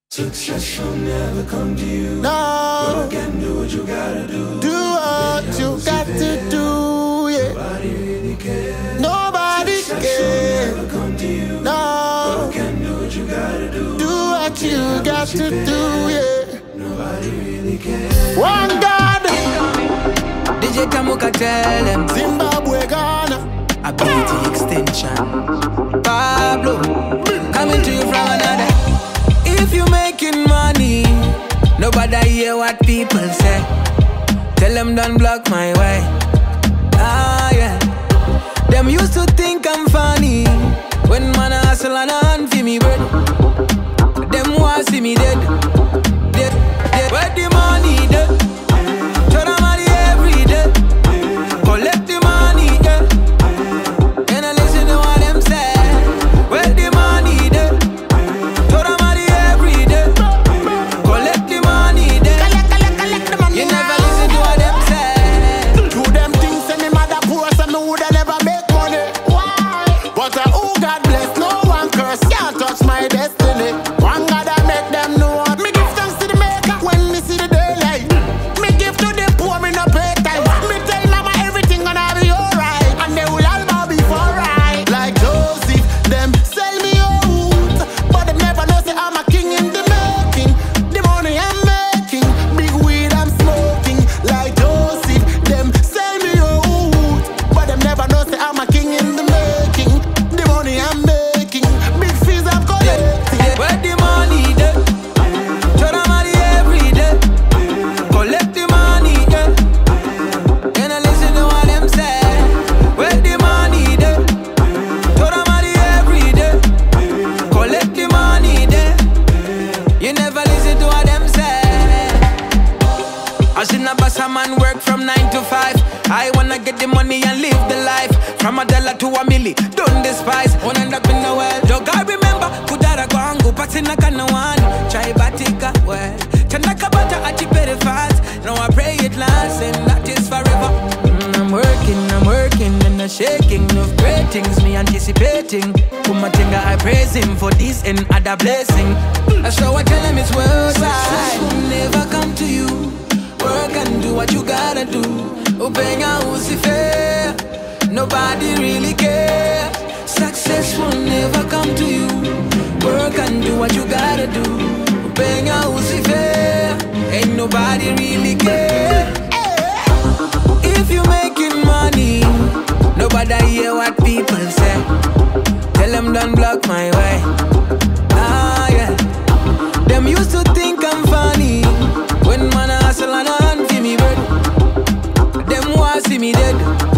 Success will never come to you. No. Work and do what you gotta do. Do what you got to do, yeah. Nobody really cares. Nobody Success cares. will never come to you. No. Work and do what you gotta do. Do what you got to do, yeah. Nobody really cares. One God. DJ Tamuka tell them Zimbabwe, Ghana. a BT extension. Pablo, coming to you from another. If you making money, nobody hear what people say. Tell them don't block my way. Ah yeah. Them used to think I'm funny when man a hustle and a hand for me bread. Them want see me dead. Dead, dead. Where the money dead? Show them money every day. Collect the money, yeah. And I listen to what them say. Where the money dead? Show them money every day. Collect the money, yeah. Collect the money. You never listen to what them say. Do them things and me mother poor, so me woulda never make money. Why? But who God bless, no one curse can't touch my destiny. One God I make them know. Me give thanks to the maker when me see the daylight. Me give to the poor, me no pay time. Me tell mama everything gonna be alright, and they will all be for right. Like Joseph, them sell me out, but them never know say I'm a king in the making. The money I'm making, big weed I'm smoking. Like Joseph, them sell me out, but them never know say I'm a king in the making. The money I'm making, big fees I'm collecting. Where the money dey? Show the money every day. Collect the money, yeah. And I listen to what them say. Where the money dey? Show the money every day. Collect the money, yeah. You never listen to what them say. I seen a boss a man work from 9 to 5. I wanna get the money and live the life. From $1 to $1 million, don't despise. Won't end up in the well. Dog, I remember kudara kwangu patina kana one. Try batika well. Chanaka bata achipere fast. Now I pray it lasts and that is forever. I'm working and I'm shaking of great things. Me anticipating. Kumatenga, I praise him for this and other blessing. That's how I tell him it's worth Success will never come to you. Work and do what you gotta do. Upenya usife. Nobody really cares. Success will never come to you. Work and do what you gotta do. Upenya usife. Ain't nobody really cares. If you making money, nobody hear what people say. Tell them don't block my way. Ah yeah. Them used to think I'm funny when man a hustle and a hand for me bread. Them want see me dead.